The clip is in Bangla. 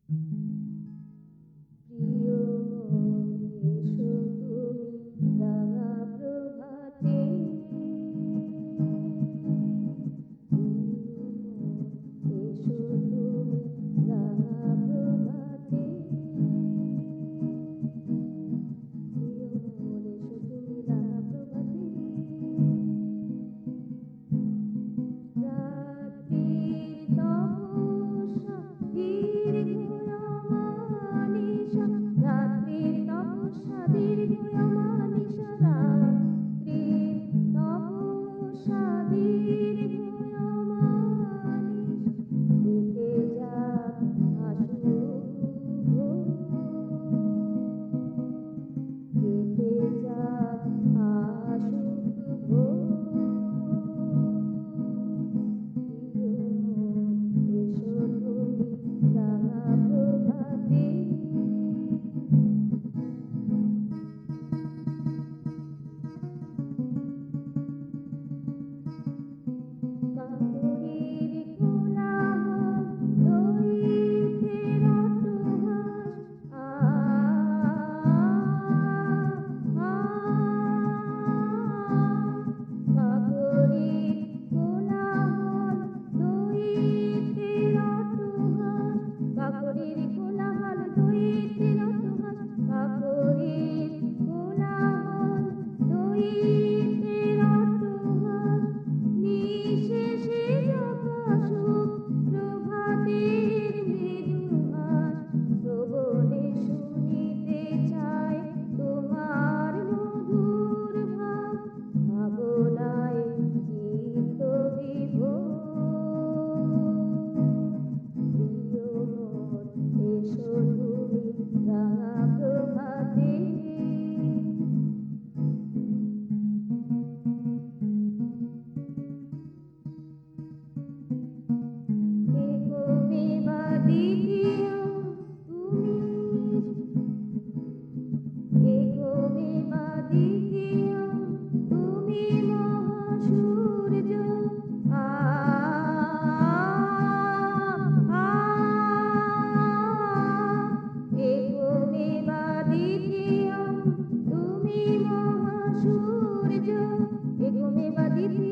প্রিয় মন এসো তুমি রাঙা প্রভাতে, প্রিয় মন এসো তুমি রাঙা প্রভাতে, প্রিয় মন এসো তুমি রাঙা প্রভাতে। রাত্রির তপস্যা দীর্ঘ অমানিশা, রাত্রির তপস্যা দীর্ঘ অমানিশা, রাত্রির তপস্যা দীর্ঘ অমানিশা, কেটে যাক আসুক ভোর, কেটে যাক আসুক ভোর। প্রিয় মন এসো তুমি রাঙা প্রভাতে, কাকরির কোলাহল দৈত্যের অট্টহাস, আ আ কাকরির কোলাহল দৈত্যের অট্টহাস, কাকরির কোলাহল দৈত্যের অট্টহাস, কাকরির কোলাহল দৈত্যের অট্টহাস, নিঃশেষে জগাসুখ প্রভাতের মৃদুহাস, শ্রবণে শুনিতে চায় তোমার মধুর ভাব, ভাবনায় চিত্ত বিভোর। প্রিয় মন এসো তুমি রাঙা প্রভাতে, একমে বা দ্বিতীয়ম তুমি, একমে বা দ্বিতীয়ম তুমি মহাসূর্য, আ আ একমে বা দ্বিতীয়ম তুমি মহাসূর্য, একমে বা দ্বিতীয়ম